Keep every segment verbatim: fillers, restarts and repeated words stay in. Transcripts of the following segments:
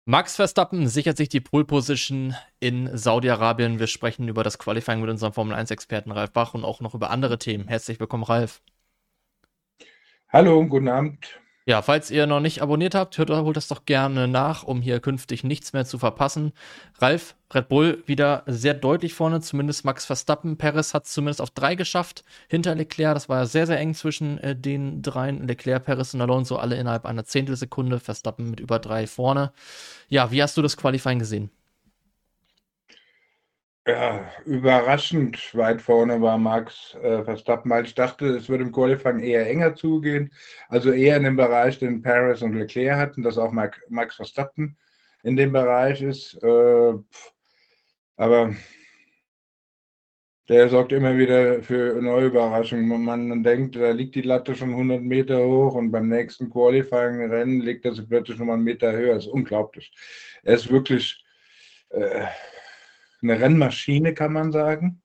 Max Verstappen sichert sich die Pole Position in Saudi-Arabien. Wir sprechen über das Qualifying mit unserem Formel eins Experten Ralf Bach und auch noch über andere Themen. Herzlich willkommen, Ralf. Hallo, guten Abend. Ja, falls ihr noch nicht abonniert habt, hört, holt das doch gerne nach, um hier künftig nichts mehr zu verpassen. Ralf, Red Bull wieder sehr deutlich vorne, zumindest Max Verstappen. Perez hat es zumindest auf drei geschafft, hinter Leclerc. Das war sehr, sehr eng zwischen äh, den dreien. Leclerc, Perez und Alonso alle innerhalb einer Zehntelsekunde. Verstappen mit über drei vorne. Ja, wie hast du das Qualifying gesehen? Ja, überraschend weit vorne war Max äh, Verstappen, weil ich dachte, es würde im Qualifying eher enger zugehen. Also eher in dem Bereich, den Perez und Leclerc hatten, dass auch Max, Max Verstappen in dem Bereich ist. Äh, aber der sorgt immer wieder für neue Überraschungen. Man, man denkt, da liegt die Latte schon hundert Meter hoch und beim nächsten Qualifying-Rennen liegt er sie plötzlich noch mal einen Meter höher. Das ist unglaublich. Er ist wirklich äh, eine Rennmaschine, kann man sagen,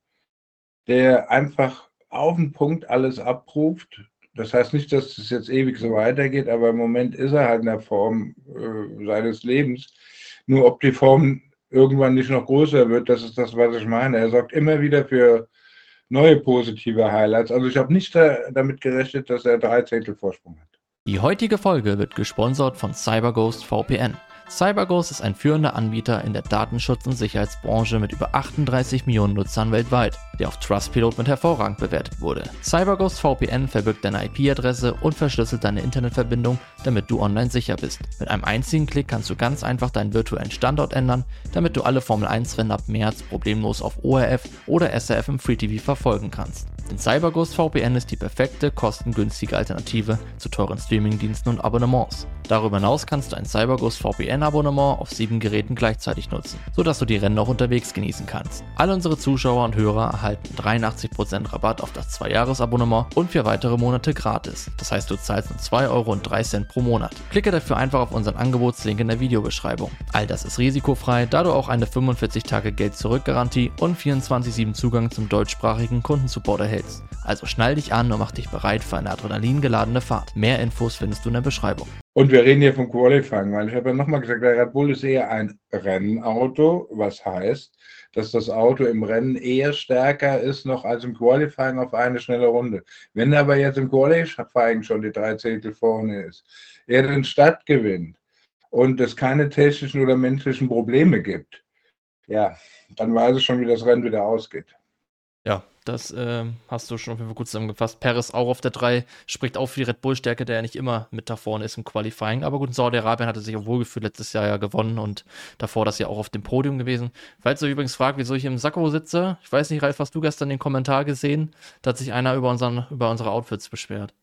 der einfach auf den Punkt alles abruft. Das heißt nicht, dass es jetzt ewig so weitergeht, aber im Moment ist er halt in der Form äh, seines Lebens. Nur ob die Form irgendwann nicht noch größer wird, das ist das, was ich meine. Er sorgt immer wieder für neue positive Highlights. Also ich habe nicht da, damit gerechnet, dass er drei Zehntel Vorsprung hat. Die heutige Folge wird gesponsert von CyberGhost V P N. CyberGhost ist ein führender Anbieter in der Datenschutz- und Sicherheitsbranche mit über achtunddreißig Millionen Nutzern weltweit, der auf Trustpilot mit hervorragend bewertet wurde. CyberGhost V P N verbirgt deine I P-Adresse und verschlüsselt deine Internetverbindung, damit du online sicher bist. Mit einem einzigen Klick kannst du ganz einfach deinen virtuellen Standort ändern, damit du alle Formel eins Rennen ab März problemlos auf O R F oder S R F im Free T V verfolgen kannst. Denn CyberGhost V P N ist die perfekte, kostengünstige Alternative zu teuren Streamingdiensten und Abonnements. Darüber hinaus kannst du ein CyberGhost V P N-Abonnement auf sieben Geräten gleichzeitig nutzen, sodass du die Rennen auch unterwegs genießen kannst. Alle unsere Zuschauer und Hörer erhalten dreiundachtzig Prozent Rabatt auf das zwei Jahres Abonnement und vier weitere Monate gratis. Das heißt, du zahlst nur zwei Euro und drei Cent pro Monat. Klicke dafür einfach auf unseren Angebotslink in der Videobeschreibung. All das ist risikofrei, da du auch eine fünfundvierzig Tage Geld-Zurück-Garantie und vierundzwanzig sieben Zugang zum deutschsprachigen Kundensupport erhältst. Also schnall dich an und mach dich bereit für eine adrenalingeladene Fahrt. Mehr Infos findest du in der Beschreibung. Und wir reden hier vom Qualifying, weil ich habe ja nochmal gesagt, der Red Bull ist eher ein Rennauto, was heißt, dass das Auto im Rennen eher stärker ist noch als im Qualifying auf eine schnelle Runde. Wenn aber jetzt im Qualifying schon die drei Zehntel vorne ist, er den Start gewinnt und es keine technischen oder menschlichen Probleme gibt, ja, dann weiß ich schon, wie das Rennen wieder ausgeht. Ja, das äh, hast du schon auf jeden Fall gut zusammengefasst. Perez auch auf der drei, spricht auch für die Red Bull-Stärke, der ja nicht immer mit da vorne ist im Qualifying. Aber gut, in Saudi-Arabien hat er sich auch wohlgefühlt, letztes Jahr ja gewonnen und davor das ja auch auf dem Podium gewesen. Falls ihr übrigens fragt, wieso ich im Sakko sitze, ich weiß nicht, Ralf, hast du gestern den Kommentar gesehen? Da hat sich einer über, unseren, über unsere Outfits beschwert.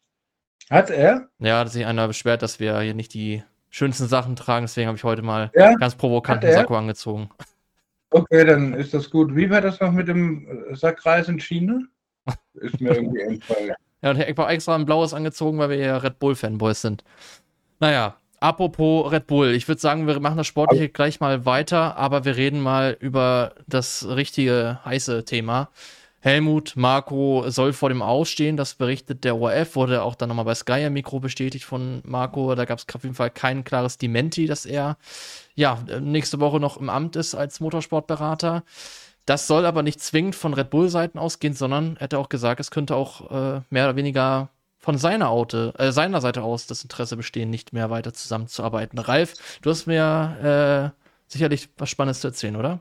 Hat er? Ja, da hat sich einer beschwert, dass wir hier nicht die schönsten Sachen tragen, deswegen habe ich heute mal Ja, ganz hat provokanten er? Sakko angezogen. Okay, dann ist das gut. Wie war das noch mit dem Sackreis in China? Ist mir irgendwie entfallen. Ja, und ich habe extra ein blaues angezogen, weil wir ja Red Bull-Fanboys sind. Naja, apropos Red Bull, ich würde sagen, wir machen das Sportliche gleich mal weiter, aber wir reden mal über das richtige heiße Thema. Helmut Marko soll vor dem Ausstehen, das berichtet der O R F, wurde auch dann nochmal bei Sky im Mikro bestätigt von Marko. Da gab es auf jeden Fall kein klares Dementi, dass er ja nächste Woche noch im Amt ist als Motorsportberater. Das soll aber nicht zwingend von Red Bull-Seiten ausgehen, sondern er hätte auch gesagt, es könnte auch äh, mehr oder weniger von seiner, Auto, äh, seiner Seite aus das Interesse bestehen, nicht mehr weiter zusammenzuarbeiten. Ralf, du hast mir äh, sicherlich was Spannendes zu erzählen, oder?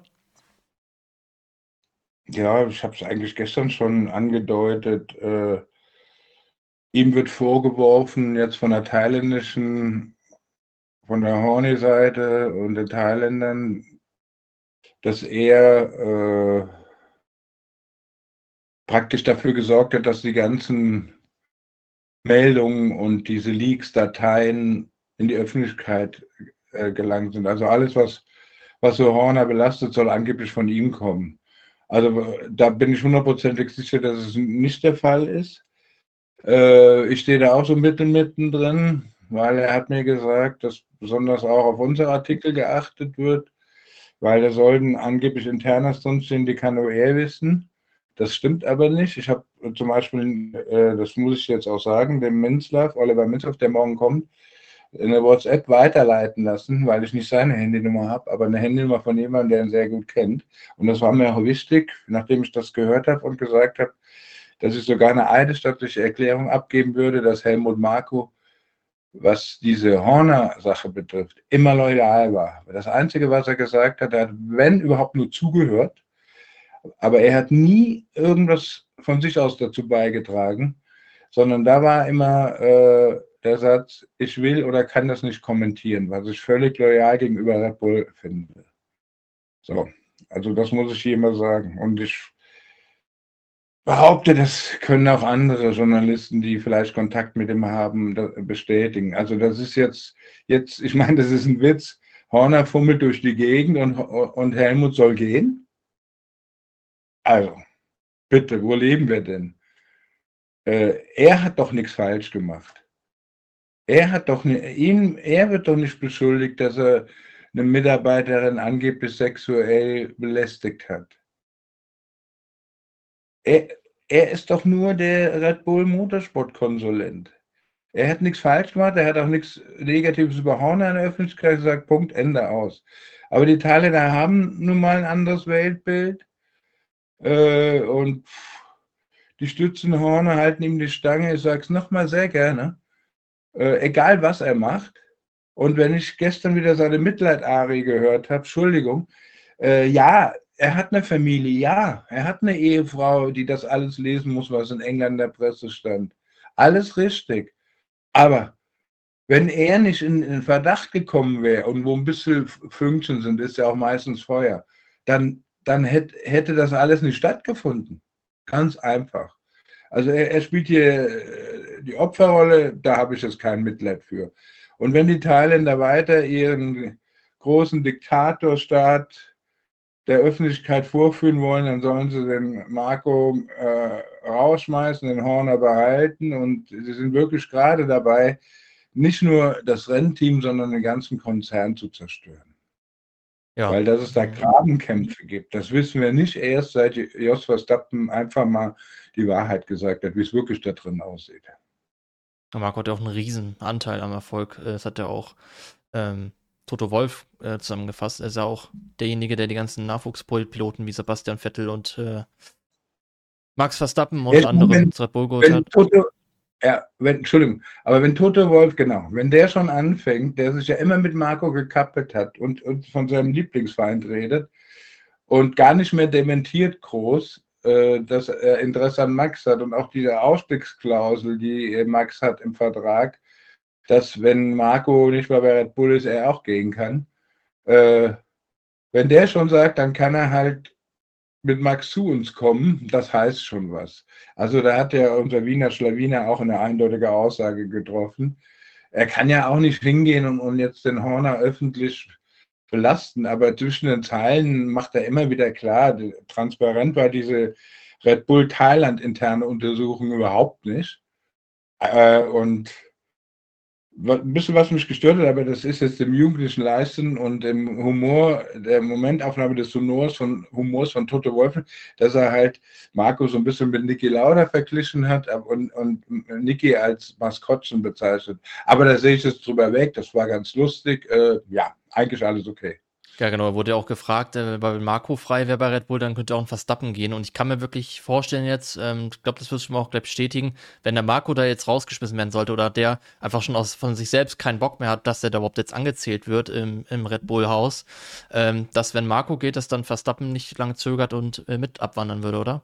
Ja, ich habe es eigentlich gestern schon angedeutet. Äh, ihm wird vorgeworfen, jetzt von der thailändischen, von der Horny-Seite und den Thailändern, dass er äh, praktisch dafür gesorgt hat, dass die ganzen Meldungen und diese Leaks, Dateien in die Öffentlichkeit äh, gelangt sind. Also alles, was, was so Horner belastet, soll angeblich von ihm kommen. Also da bin ich hundertprozentig sicher, dass es nicht der Fall ist. Äh, ich stehe da auch so mitten mittendrin, weil er hat mir gesagt, dass besonders auch auf unsere Artikel geachtet wird, weil da sollten angeblich Internas drinstehen, die kann nur er wissen. Das stimmt aber nicht. Ich habe zum Beispiel, äh, das muss ich jetzt auch sagen, dem Minzlaff, Oliver Minzlaff, der morgen kommt, eine WhatsApp weiterleiten lassen, weil ich nicht seine Handynummer habe, aber eine Handynummer von jemandem, der ihn sehr gut kennt. Und das war mir auch wichtig, nachdem ich das gehört habe und gesagt habe, dass ich sogar eine eidesstattliche Erklärung abgeben würde, dass Helmut Marko, was diese Horner-Sache betrifft, immer loyal war. Das Einzige, was er gesagt hat, er hat, wenn überhaupt, nur zugehört, aber er hat nie irgendwas von sich aus dazu beigetragen, sondern da war immer äh, der Satz, ich will oder kann das nicht kommentieren, was ich völlig loyal gegenüber Red Bull finde. So, also das muss ich hier mal sagen. Und ich behaupte, das können auch andere Journalisten, die vielleicht Kontakt mit ihm haben, bestätigen. Also das ist jetzt, jetzt, ich meine, das ist ein Witz. Horner fummelt durch die Gegend und, und Helmut soll gehen. Also, bitte, wo leben wir denn? Äh, er hat doch nichts falsch gemacht. Er hat doch nicht, ihn, er wird doch nicht beschuldigt, dass er eine Mitarbeiterin angeblich sexuell belästigt hat. Er, er ist doch nur der Red Bull Motorsport-Konsulent. Er hat nichts falsch gemacht, er hat auch nichts Negatives über Horner in der Öffentlichkeit gesagt, Punkt, Ende, aus. Aber die Thailänder haben nun mal ein anderes Weltbild äh, und die stützen Horner, halten ihm die Stange, ich sage es nochmal sehr gerne, äh, egal was er macht. Und wenn ich gestern wieder seine Mitleid-Arie gehört habe, Entschuldigung, äh, ja, er hat eine Familie, ja, er hat eine Ehefrau, die das alles lesen muss, was in England in der Presse stand. Alles richtig. Aber wenn er nicht in, in Verdacht gekommen wäre und wo ein bisschen Fünkchen sind, ist ja auch meistens Feuer, dann, dann hätte, hätte das alles nicht stattgefunden. Ganz einfach. Also er, er spielt hier die Opferrolle, da habe ich jetzt kein Mitleid für. Und wenn die Thailänder weiter ihren großen Diktatorstaat der Öffentlichkeit vorführen wollen, dann sollen sie den Marko äh, rausschmeißen, den Horner behalten. Und sie sind wirklich gerade dabei, nicht nur das Rennteam, sondern den ganzen Konzern zu zerstören. Ja. Weil dass es da Grabenkämpfe gibt, das wissen wir nicht erst, seit Jos Verstappen einfach mal die Wahrheit gesagt hat, wie es wirklich da drin aussieht. Marko hat ja auch einen riesen Anteil am Erfolg. Das hat ja auch ähm, Toto Wolff äh, zusammengefasst. Er ist ja auch derjenige, der die ganzen Nachwuchspiloten wie Sebastian Vettel und äh, Max Verstappen unter anderem zu Red Bull geholt hat. Toto, ja, wenn, Entschuldigung, aber wenn Toto Wolff, genau, wenn der schon anfängt, der sich ja immer mit Marko gekappelt hat und, und von seinem Lieblingsfeind redet und gar nicht mehr dementiert groß, äh, dass er Interesse an Max hat und auch diese Ausstiegsklausel, die Max hat im Vertrag, dass wenn Marko nicht mehr bei Red Bull ist, er auch gehen kann. Äh, wenn der schon sagt, dann kann er halt mit Max zu uns kommen, das heißt schon was. Also da hat ja unser Wiener Schlawiner auch eine eindeutige Aussage getroffen. Er kann ja auch nicht hingehen und, und jetzt den Horner öffentlich belasten, aber zwischen den Zeilen macht er immer wieder klar, transparent war diese Red Bull Thailand interne Untersuchung überhaupt nicht. Äh, und ein bisschen was mich gestört hat, aber das ist jetzt im jugendlichen Leisten und im Humor, der Momentaufnahme des Humors von, Humors von Toto Wolff, dass er halt Marko so ein bisschen mit Niki Lauda verglichen hat und, und Niki als Maskottchen bezeichnet. Aber da sehe ich jetzt drüber weg, das war ganz lustig. Äh, ja, eigentlich alles okay. Ja, genau, wurde ja auch gefragt, äh, weil Marko frei wäre bei Red Bull, dann könnte auch ein Verstappen gehen. Und ich kann mir wirklich vorstellen jetzt, ähm, ich glaube, das wirst du mir auch gleich bestätigen, wenn der Marko da jetzt rausgeschmissen werden sollte oder der einfach schon aus von sich selbst keinen Bock mehr hat, dass der da überhaupt jetzt angezählt wird im, im Red Bull-Haus, ähm, dass wenn Marko geht, dass dann Verstappen nicht lange zögert und äh, mit abwandern würde, oder?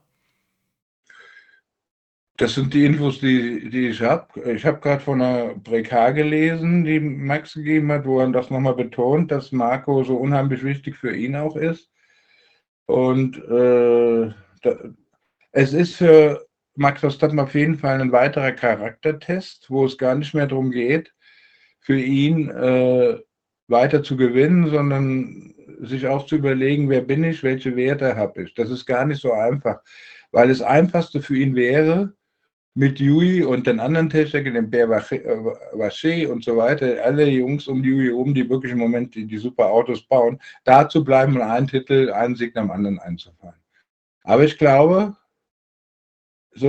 Das sind die Infos, die, die ich habe. Ich habe gerade von einer Brekar gelesen, die Max gegeben hat, wo er das nochmal betont, dass Marko so unheimlich wichtig für ihn auch ist. Und äh, da, es ist für Max Verstappen auf jeden Fall ein weiterer Charaktertest, wo es gar nicht mehr darum geht, für ihn äh, weiter zu gewinnen, sondern sich auch zu überlegen, wer bin ich, welche Werte habe ich. Das ist gar nicht so einfach, weil das Einfachste für ihn wäre, mit Yui und den anderen Technikern, dem Pierre Vacher und so weiter, alle Jungs um Yui oben, die wirklich im Moment die, die super Autos bauen, da zu bleiben und einen Titel, einen Sieg nach dem anderen einzufahren. Aber ich glaube, so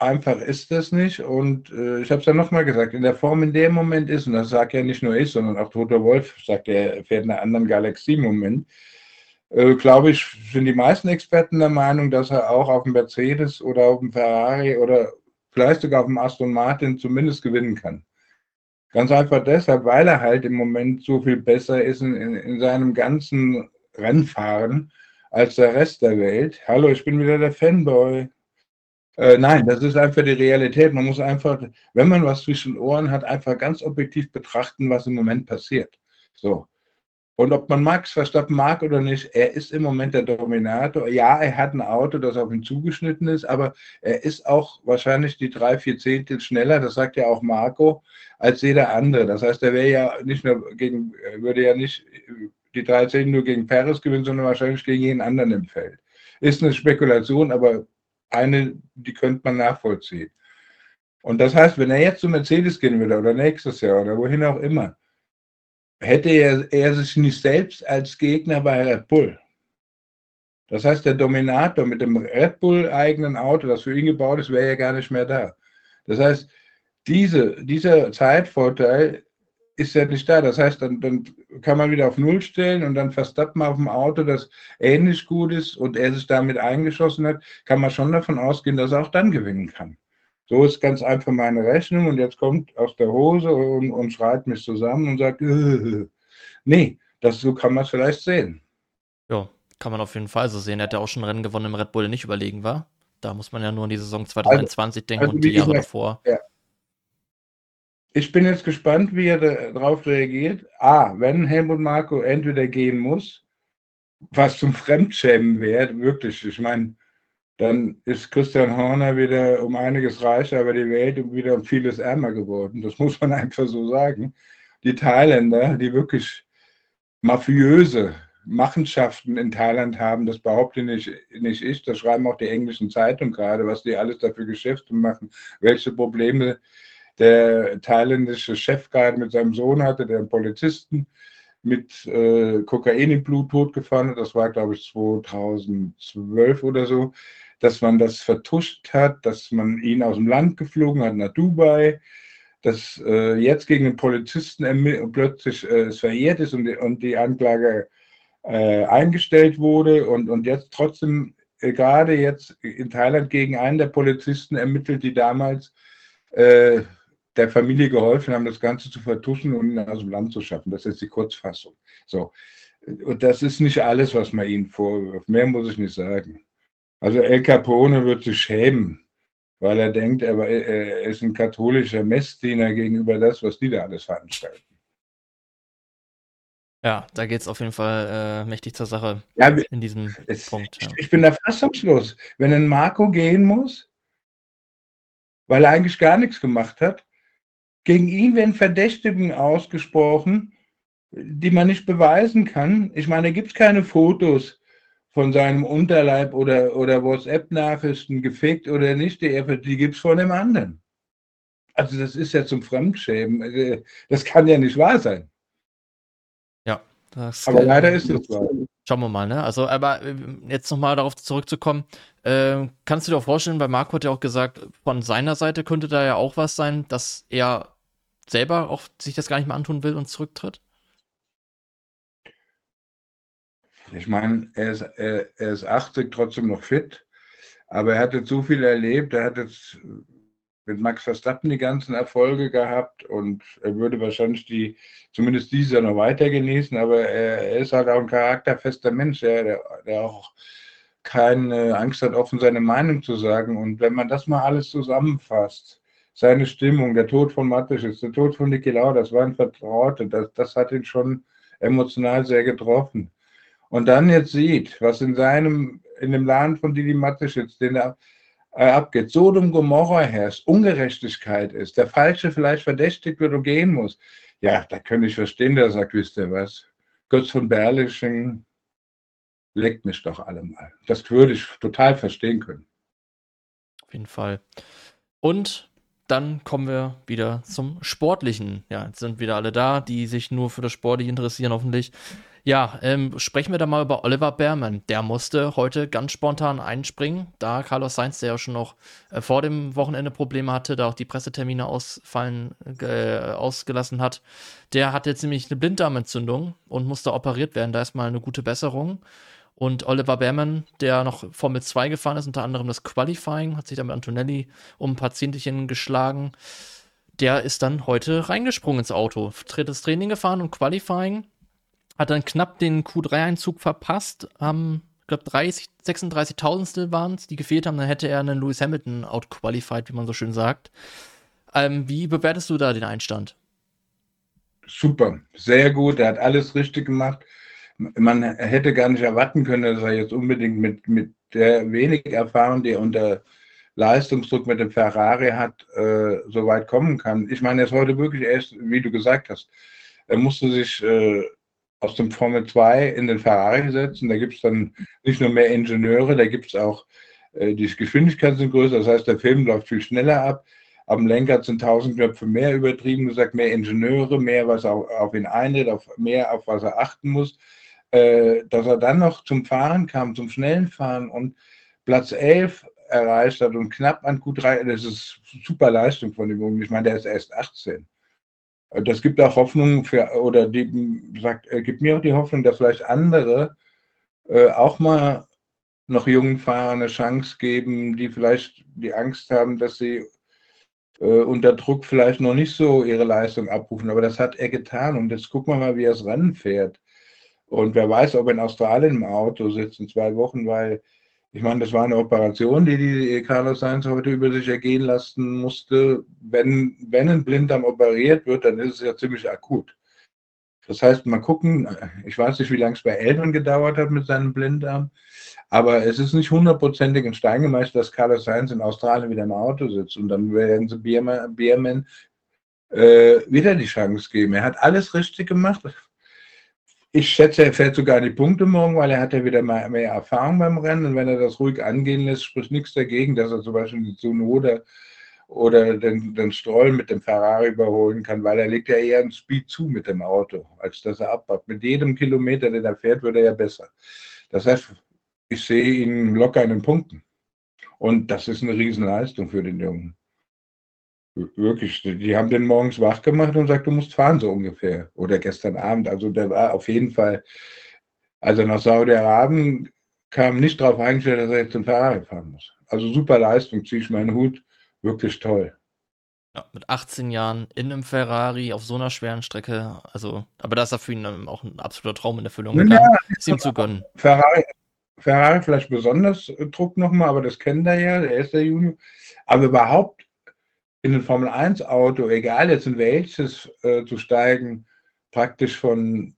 einfach ist das nicht. Und äh, ich habe es ja nochmal gesagt, in der Form, in der im Moment ist, und das sagt ja nicht nur ich, sondern auch Toto Wolff sagt, er fährt in einer anderen Galaxie im Moment, äh, glaube ich, sind die meisten Experten der Meinung, dass er auch auf dem Mercedes oder auf dem Ferrari oder vielleicht sogar auf dem Aston Martin zumindest gewinnen kann. Ganz einfach deshalb, weil er halt im Moment so viel besser ist in, in, in seinem ganzen Rennfahren als der Rest der Welt. Hallo, ich bin wieder der Fanboy. Äh, nein, das ist einfach die Realität. Man muss einfach, wenn man was zwischen den Ohren hat, einfach ganz objektiv betrachten, was im Moment passiert. So. Und ob man Max Verstappen mag oder nicht, er ist im Moment der Dominator. Ja, er hat ein Auto, das auf ihn zugeschnitten ist, aber er ist auch wahrscheinlich die drei, vier Zehntel schneller, das sagt ja auch Marco, als jeder andere. Das heißt, er wäre ja nicht nur gegen, würde ja nicht die drei Zehntel nur gegen Perez gewinnen, sondern wahrscheinlich gegen jeden anderen im Feld. Ist eine Spekulation, aber eine, die könnte man nachvollziehen. Und das heißt, wenn er jetzt zu Mercedes gehen würde oder nächstes Jahr oder wohin auch immer, hätte er, er sich nicht selbst als Gegner bei Red Bull. Das heißt, der Dominator mit dem Red Bull-eigenen Auto, das für ihn gebaut ist, wäre ja gar nicht mehr da. Das heißt, diese, dieser Zeitvorteil ist ja nicht da. Das heißt, dann, dann kann man wieder auf Null stellen und dann Verstappen auf dem Auto, das ähnlich gut ist und er sich damit eingeschossen hat, kann man schon davon ausgehen, dass er auch dann gewinnen kann. So ist ganz einfach meine Rechnung und jetzt kommt aus der Hose und, und schreit mich zusammen und sagt, äh, nee, das, so kann man es vielleicht sehen. Ja, kann man auf jeden Fall so sehen. Er hat ja auch schon Rennen gewonnen im Red Bull, der nicht überlegen war. Da muss man ja nur an die Saison zwanzig einundzwanzig also, denken also und die Jahre gesagt, davor. Ja. Ich bin jetzt gespannt, wie er darauf reagiert. A, wenn Helmut Marko entweder gehen muss, was zum Fremdschämen wäre, wirklich, ich meine, dann ist Christian Horner wieder um einiges reicher, aber die Welt wieder um vieles ärmer geworden. Das muss man einfach so sagen. Die Thailänder, die wirklich mafiöse Machenschaften in Thailand haben, das behaupte nicht, nicht ich, das schreiben auch die englischen Zeitungen gerade, was die alles dafür Geschäfte machen, welche Probleme der thailändische Chef gerade mit seinem Sohn hatte, der einen Polizisten mit äh, Kokain im Blut totgefahren hat. Das war, glaube ich, zweitausendzwölf oder so, dass man das vertuscht hat, dass man ihn aus dem Land geflogen hat nach Dubai, dass äh, jetzt gegen den Polizisten plötzlich äh, es verjährt ist und die, und die Anklage äh, eingestellt wurde und, und jetzt trotzdem äh, gerade jetzt in Thailand gegen einen der Polizisten ermittelt, die damals äh, der Familie geholfen haben, das Ganze zu vertuschen und ihn aus dem Land zu schaffen. Das ist die Kurzfassung. So. Und das ist nicht alles, was man ihnen vorwirft. Mehr muss ich nicht sagen. Also El Capone wird sich schämen, weil er denkt, er, er ist ein katholischer Messdiener gegenüber das, was die da alles veranstalten. Ja, da geht es auf jeden Fall äh, mächtig zur Sache ja, in diesem es, Punkt. Ja. Ich, ich bin da fassungslos. Wenn ein Marco gehen muss, weil er eigentlich gar nichts gemacht hat, gegen ihn werden Verdächtigungen ausgesprochen, die man nicht beweisen kann. Ich meine, da gibt es keine Fotos von seinem Unterleib oder, oder WhatsApp-Nachrichten, gefaked oder nicht, die, die gibt es von dem anderen. Also das ist ja zum Fremdschämen. Das kann ja nicht wahr sein. Ja, das aber leider ist es wahr. Schauen wir mal, ne? Also, aber jetzt nochmal darauf zurückzukommen, äh, kannst du dir auch vorstellen, weil Marco hat ja auch gesagt, von seiner Seite könnte da ja auch was sein, dass er selber auch sich das gar nicht mehr antun will und zurücktritt? Ich meine, er ist, er, er ist achtzig, trotzdem noch fit, aber er hat jetzt so viel erlebt, er hat jetzt mit Max Verstappen die ganzen Erfolge gehabt und er würde wahrscheinlich die, zumindest dieses Jahr noch weiter genießen, aber er, er ist halt auch ein charakterfester Mensch, der, der, der auch keine Angst hat, offen seine Meinung zu sagen. Und wenn man das mal alles zusammenfasst, seine Stimmung, der Tod von Mateschitz, der Tod von Niki Lauda, das waren Vertraute, das, das hat ihn schon emotional sehr getroffen. Und dann jetzt sieht, was in seinem, in dem Laden von Didi Mateschitz, den er äh, abgeht, Sodom Gomorra herrscht, Ungerechtigkeit ist, der Falsche vielleicht verdächtigt wird und gehen muss, ja, da könnte ich verstehen, der sagt, wisst ihr was, Götz von Berlichingen leckt mich doch alle mal. Das würde ich total verstehen können. Auf jeden Fall. Und dann kommen wir wieder zum Sportlichen. Ja, jetzt sind wieder alle da, die sich nur für das Sportliche interessieren, hoffentlich. Ja, ähm, sprechen wir da mal über Oliver Bearman. Der musste heute ganz spontan einspringen, da Carlos Sainz, der ja schon noch äh, vor dem Wochenende Probleme hatte, da auch die Pressetermine ausfallen, äh, ausgelassen hat. Der hatte jetzt nämlich eine Blinddarmentzündung und musste operiert werden. Da ist mal eine gute Besserung. Und Oliver Bearman, der noch Formel zwei gefahren ist, unter anderem das Qualifying, hat sich da mit Antonelli um ein paar Zehntelchen geschlagen. Der ist dann heute reingesprungen ins Auto, drittes Training gefahren und Qualifying. Hat dann knapp den Q drei Einzug verpasst. Am, ich glaube, sechsunddreißigtausendstel waren es, die gefehlt haben. Dann hätte er einen Lewis Hamilton outqualified, wie man so schön sagt. Ähm, wie bewertest du da den Einstand? Super, sehr gut. Er hat alles richtig gemacht. Man hätte gar nicht erwarten können, dass er jetzt unbedingt mit, mit der wenig Erfahrung, die er unter Leistungsdruck mit dem Ferrari hat, äh, so weit kommen kann. Ich meine, er ist heute wirklich erst, wie du gesagt hast, er musste sich äh, aus dem Formel zwei in den Ferrari setzen. Da gibt es dann nicht nur mehr Ingenieure, da gibt es auch, äh, die Geschwindigkeiten sind größer, das heißt, der Film läuft viel schneller ab. Am Lenkrad sind tausend Knöpfe mehr, übertrieben gesagt, mehr Ingenieure, mehr, was auf, auf ihn einredet, auf, mehr, auf was er achten muss. Äh, dass er dann noch zum Fahren kam, zum schnellen Fahren und Platz elf erreicht hat und knapp an Q drei, das ist super Leistung von ihm. Ich meine, der ist erst achtzehn. Das gibt auch Hoffnung für, oder die sagt, gibt mir auch die Hoffnung, dass vielleicht andere äh, auch mal noch jungen Fahrern eine Chance geben, die vielleicht die Angst haben, dass sie äh, unter Druck vielleicht noch nicht so ihre Leistung abrufen. Aber das hat er getan. Und jetzt gucken wir mal, wie er das Rennen fährt. Und wer weiß, ob er in Australien im Auto sitzt in zwei Wochen, weil ich meine, das war eine Operation, die die Carlos Sainz heute über sich ergehen lassen musste. Wenn, wenn ein Blinddarm operiert wird, dann ist es ja ziemlich akut. Das heißt, mal gucken, ich weiß nicht, wie lange es bei Eltern gedauert hat mit seinem Blinddarm, aber es ist nicht hundertprozentig in Stein gemeißelt, dass Carlos Sainz in Australien wieder im Auto sitzt und dann werden sie Bearman, Bearman äh, wieder die Chance geben. Er hat alles richtig gemacht. Ich schätze, er fährt sogar die Punkte morgen, weil er hat ja wieder mehr, mehr Erfahrung beim Rennen. Und wenn er das ruhig angehen lässt, spricht nichts dagegen, dass er zum Beispiel die Tsunoda oder den, den Stroll mit dem Ferrari überholen kann, weil er legt ja eher einen Speed zu mit dem Auto, als dass er abbaut. Mit jedem Kilometer, den er fährt, wird er ja besser. Das heißt, ich sehe ihn locker in den Punkten. Und das ist eine Riesenleistung für den Jungen. Wirklich, die haben den morgens wach gemacht und gesagt, du musst fahren, so ungefähr. Oder gestern Abend. Also der war auf jeden Fall, als er nach Saudi-Arabien kam, nicht darauf eingestellt, dass er jetzt den Ferrari fahren muss. Also super Leistung, ziehe ich meinen Hut, wirklich toll. Ja, mit achtzehn Jahren in einem Ferrari auf so einer schweren Strecke, also, aber das ist ja für ihn auch ein absoluter Traum in Erfüllung gegangen, ja, ist ihm zu gönnen. Ferrari, Ferrari vielleicht besonders Druck nochmal, aber das kennt er ja, der ist der Junior. Aber überhaupt in ein Formel eins Auto, egal jetzt in welches, äh, zu steigen, praktisch von,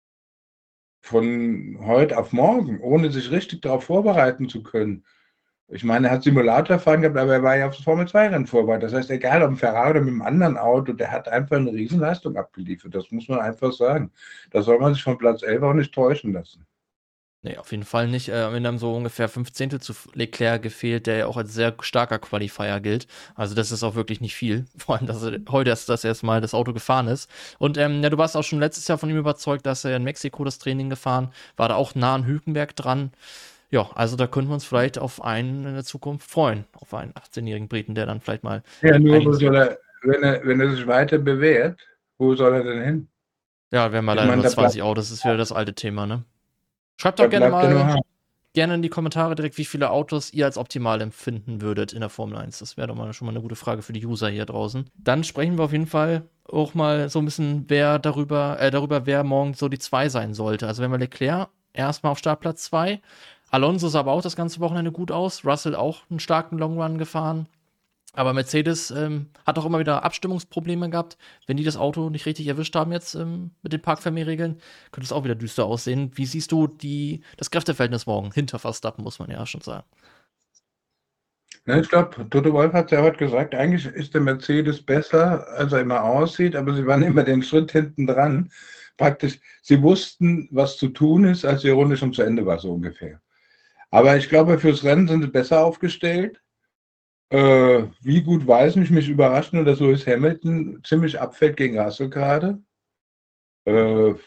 von heute auf morgen, ohne sich richtig darauf vorbereiten zu können. Ich meine, er hat Simulatorfahren gehabt, aber er war ja aufs Formel zwei Rennen vorbereitet. Das heißt, egal ob ein Ferrari oder mit einem anderen Auto, der hat einfach eine Riesenleistung abgeliefert. Das muss man einfach sagen. Da soll man sich von Platz elf auch nicht täuschen lassen. Nee, auf jeden Fall nicht. Äh, am Ende haben so ungefähr fünf Zehntel zu Leclerc gefehlt, der ja auch als sehr starker Qualifier gilt. Also das ist auch wirklich nicht viel. Vor allem, dass er heute erst das erste Mal das Auto gefahren ist. Und ähm, ja, du warst auch schon letztes Jahr von ihm überzeugt, dass er in Mexiko das Training gefahren, war da auch nah an Hülkenberg dran. Ja, also da könnten wir uns vielleicht auf einen in der Zukunft freuen, auf einen achtzehnjährigen Briten, der dann vielleicht mal... Ja, nur wo soll er, wenn er, wenn er sich weiter bewährt, wo soll er denn hin? Ja, wir haben mal leider nur zwanzig Autos, das ist wieder das alte Thema, ne? Schreibt doch gerne mal gerne in die Kommentare direkt, wie viele Autos ihr als optimal empfinden würdet in der Formel eins. Das wäre doch mal schon mal eine gute Frage für die User hier draußen. Dann sprechen wir auf jeden Fall auch mal so ein bisschen wer darüber, äh, darüber, wer morgen so die zwei sein sollte. Also wenn wir Leclerc erstmal auf Startplatz zwei, Alonso sah aber auch das ganze Wochenende gut aus, Russell auch einen starken Long Run gefahren. Aber Mercedes ähm, hat auch immer wieder Abstimmungsprobleme gehabt. Wenn die das Auto nicht richtig erwischt haben jetzt ähm, mit den Parkvermehrregeln, könnte es auch wieder düster aussehen. Wie siehst du die, das Kräfteverhältnis morgen hinter Verstappen, muss man ja schon sagen? Ja, ich glaube, Toto Wolff hat ja heute gesagt, eigentlich ist der Mercedes besser, als er immer aussieht, aber sie waren immer den Schritt hinten dran. Praktisch, sie wussten, was zu tun ist, als die Runde schon zu Ende war, so ungefähr. Aber ich glaube, fürs Rennen sind sie besser aufgestellt. Äh, wie gut weiß ich, mich überraschen, dass Lewis Hamilton ziemlich abfällt gegen Russell gerade. Äh,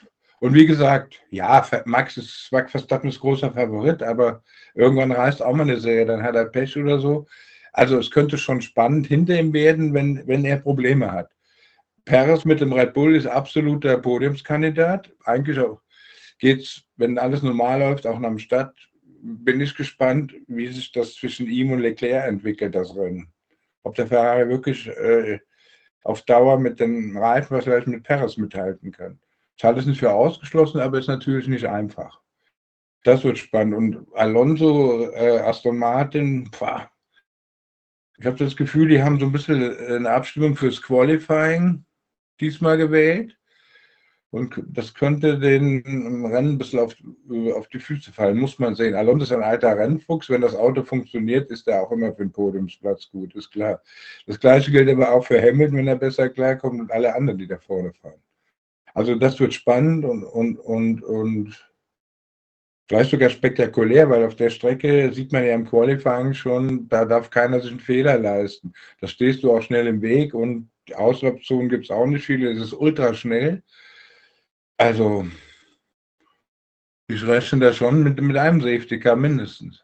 Und wie gesagt, ja, Max ist, Max Verstappen ist großer Favorit, aber irgendwann reißt auch mal eine Serie, dann hat er Pech oder so. Also es könnte schon spannend hinter ihm werden, wenn, wenn er Probleme hat. Perez mit dem Red Bull ist absoluter Podiumskandidat. Eigentlich auch geht's, wenn alles normal läuft, auch nach dem Start. Bin ich gespannt, wie sich das zwischen ihm und Leclerc entwickelt, das Rennen. Ob der Ferrari wirklich äh, auf Dauer mit den Reifen, was vielleicht mit Perez mithalten kann. Ich halte es nicht für ausgeschlossen, aber ist natürlich nicht einfach. Das wird spannend. Und Alonso, äh, Aston Martin, pah. Ich habe das Gefühl, die haben so ein bisschen eine Abstimmung fürs Qualifying diesmal gewählt. Und das könnte den Rennen ein bisschen auf, auf die Füße fallen, muss man sehen. Alonso ist ein alter Rennfuchs. Wenn das Auto funktioniert, ist er auch immer für den Podiumsplatz gut, ist klar. Das Gleiche gilt aber auch für Hamilton, wenn er besser klarkommt und alle anderen, die da vorne fahren. Also das wird spannend und, und, und, und vielleicht sogar spektakulär, weil auf der Strecke sieht man ja im Qualifying schon, da darf keiner sich einen Fehler leisten. Da stehst du auch schnell im Weg und Auslaufzonen gibt es auch nicht viele. Es ist ultra schnell. Also, ich rechne da schon mit, mit einem Safety Car mindestens.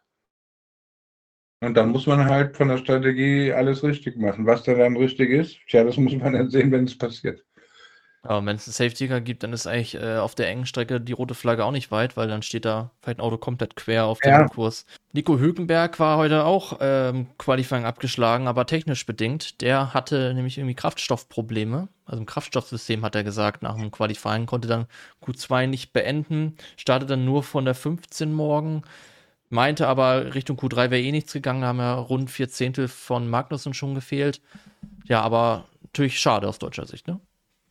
Und dann muss man halt von der Strategie alles richtig machen. Was dann, dann richtig ist, tja, das muss man dann sehen, wenn es passiert. Aber wenn es einen Safety Car gibt, dann ist eigentlich äh, auf der engen Strecke die rote Flagge auch nicht weit, weil dann steht da vielleicht ein Auto komplett quer auf dem Ja. Kurs. Nico Hülkenberg war heute auch ähm, Qualifying abgeschlagen, aber technisch bedingt. Der hatte nämlich irgendwie Kraftstoffprobleme. Also im Kraftstoffsystem hat er gesagt, nach dem Qualifying konnte dann Q zwei nicht beenden, startet dann nur von der fünfzehn morgen, meinte aber Richtung Q drei wäre eh nichts gegangen, da haben ja rund vier Zehntel von Magnussen schon gefehlt. Ja, aber natürlich schade aus deutscher Sicht, ne?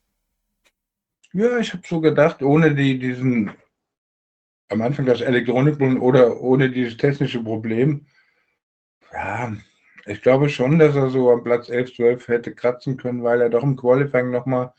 Ja, ich habe so gedacht, ohne die, diesen, am Anfang das Elektronikproblem oder ohne dieses technische Problem, ja, ich glaube schon, dass er so am Platz elf, zwölf hätte kratzen können, weil er doch im Qualifying nochmal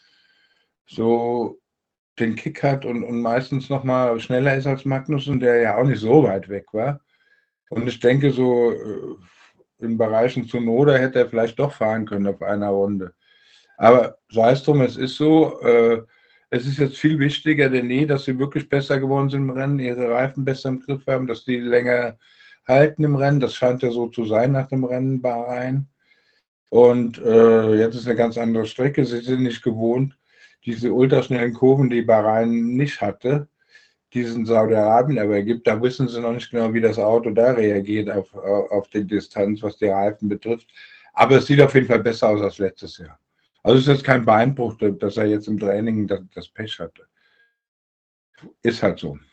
so den Kick hat und, und meistens nochmal schneller ist als Magnussen, der ja auch nicht so weit weg war. Und ich denke, so äh, in Bereichen zu Noda hätte er vielleicht doch fahren können auf einer Runde. Aber sei es drum, es ist so, äh, es ist jetzt viel wichtiger denn je, dass sie wirklich besser geworden sind im Rennen, ihre Reifen besser im Griff haben, dass die länger halten im Rennen. Das scheint ja so zu sein nach dem Rennen Bahrain. Und äh, jetzt ist eine ganz andere Strecke. Sie sind nicht gewohnt, diese ultraschnellen Kurven, die Bahrain nicht hatte, die es in Saudi-Arabien aber gibt. Da wissen sie noch nicht genau, wie das Auto da reagiert auf, auf die Distanz, was die Reifen betrifft. Aber es sieht auf jeden Fall besser aus als letztes Jahr. Also es ist jetzt kein Beinbruch, dass er jetzt im Training das, das Pech hatte. Ist halt so.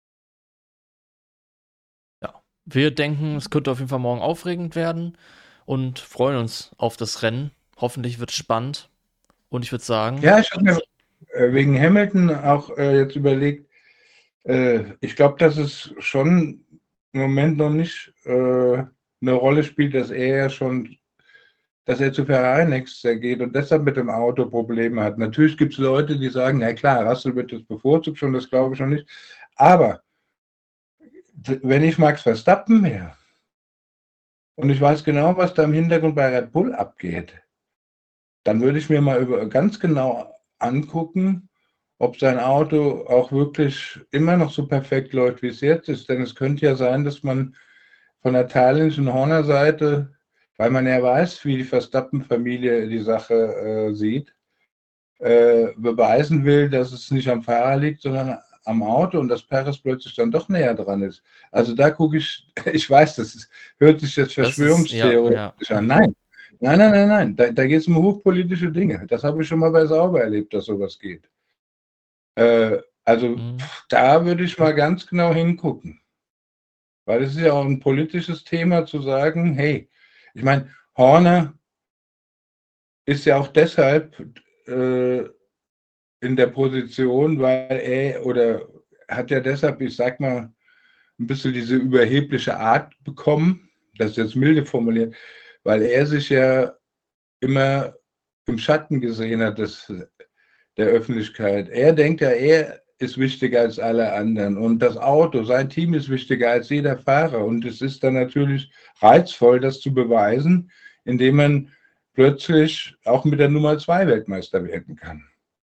Ja, wir denken, es könnte auf jeden Fall morgen aufregend werden und freuen uns auf das Rennen. Hoffentlich wird es spannend. Und ich würde sagen... Ja, ich habe mir äh, wegen Hamilton auch äh, jetzt überlegt, äh, ich glaube, dass es schon im Moment noch nicht äh, eine Rolle spielt, dass er ja schon dass er zu Ferrari nächstes Jahr geht und deshalb mit dem Auto Probleme hat. Natürlich gibt es Leute, die sagen, na klar, Russell wird das bevorzugt schon, das glaube ich noch nicht. Aber wenn ich Max Verstappen wäre und ich weiß genau, was da im Hintergrund bei Red Bull abgeht, dann würde ich mir mal über, ganz genau angucken, ob sein Auto auch wirklich immer noch so perfekt läuft, wie es jetzt ist. Denn es könnte ja sein, dass man von der thailändischen Horner-Seite, weil man ja weiß, wie die Verstappen-Familie die Sache äh, sieht, äh, beweisen will, dass es nicht am Fahrer liegt, sondern am Auto und dass Perez plötzlich dann doch näher dran ist. Also da gucke ich, ich weiß, das ist, hört sich jetzt verschwörungstheoretisch ja, ja. an. Nein, nein, nein, nein, nein. Da, da geht es um hochpolitische Dinge. Das habe ich schon mal bei Sauber erlebt, dass sowas geht. Äh, also mhm. da würde ich mal ganz genau hingucken. Weil es ist ja auch ein politisches Thema zu sagen, hey, ich meine, Horner ist ja auch deshalb äh, in der Position, weil er oder hat ja deshalb, ich sag mal, ein bisschen diese überhebliche Art bekommen, das ist jetzt milde formuliert, weil er sich ja immer im Schatten gesehen hat des, der Öffentlichkeit. Er denkt ja, er ist wichtiger als alle anderen und das Auto, sein Team ist wichtiger als jeder Fahrer und es ist dann natürlich reizvoll, das zu beweisen, indem man plötzlich auch mit der Nummer zwei Weltmeister werden kann.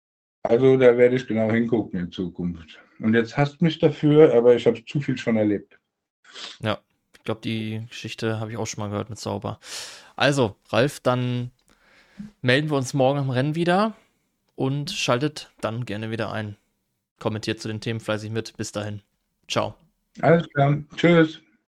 Also da werde ich genau hingucken in Zukunft. Und jetzt hasst mich dafür, aber ich habe zu viel schon erlebt. Ja, ich glaube, die Geschichte habe ich auch schon mal gehört mit Sauber. Also, Ralf, dann melden wir uns morgen am Rennen wieder und schaltet dann gerne wieder ein. Kommentiert zu den Themen fleißig mit. Bis dahin. Ciao. Alles klar. Tschüss.